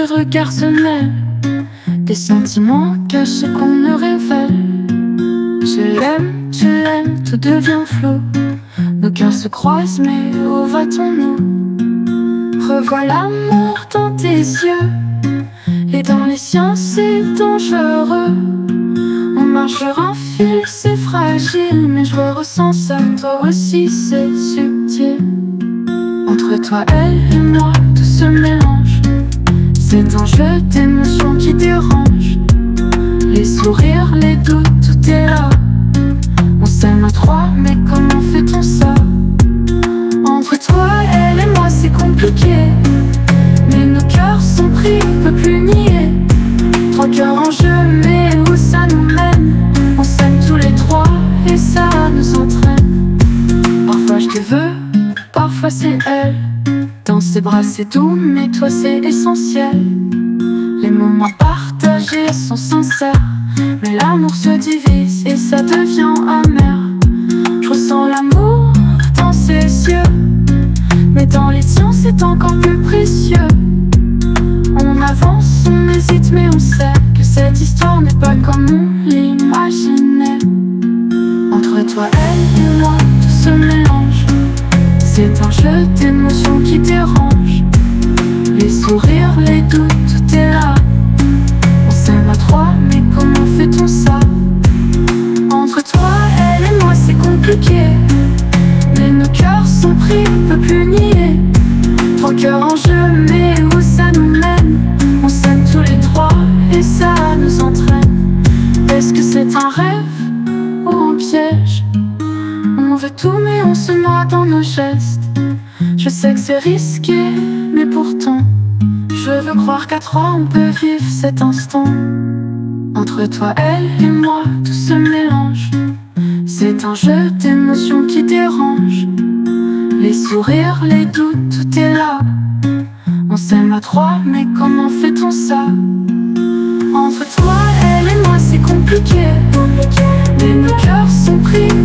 regards se mêlent, des sentiments cachés qu'on ne révèle. Je l'aime, tu l'aimes, tout devient flou. Nos cœurs se croisent, mais où va-t-on-nous? Revois l'amour dans tes yeux, et dans les siens c'est dangereux. On marche sur un fil, c'est fragile, mais je le ressens ça, toi aussi c'est subtil. Entre toi, elle et moi, tout se mélange. C'est un jeu d'émotions qui dérange. Les sourires, les doutes, tout est là. On s'aime à trois, mais comment fait-on ça? Entre toi, elle et moi, c'est compliqué, mais nos cœurs sont pris, on peut plus nier. Trois cœurs en jeu, mais où ça nous mène? On s'aime tous les trois, et ça nous entraîne. Parfois je te veux, parfois c'est elle. Dans ses bras c'est doux, mais toi c'est essentiel. Les moments partagés sont sincères, mais l'amour se divise et ça devient amer. Je ressens l'amour dans ses yeux, mais dans les tiens c'est encore plus précieux. On avance, on hésite, mais on sait que cette histoire n'est pas comme on l'imaginait. Entre toi, elle et moi, tout se mélange. C'est un jeu d'émotions qui dérange. Les sourires, les doutes, tout est là. On s'aime à trois, mais comment fait-on ça? Entre toi, elle et moi, c'est compliqué, mais nos cœurs sont pris, on peut plus nier. Trois cœurs en jeu, mais où ça nous mène? On s'aime tous les trois, et ça nous entraîne. Est-ce que c'est un rêve ou un piège? On veut tout mais on se noie dans nos gestes. Je sais que c'est risqué, mais pourtant je veux croire qu'à trois on peut vivre cet instant. Entre toi, elle et moi, tout se mélange. C'est un jeu d'émotions qui dérange. Les sourires, les doutes, tout est là. On s'aime à trois, mais comment fait-on ça? Entre toi, elle et moi, c'est compliqué, mais nos cœurs sont pris,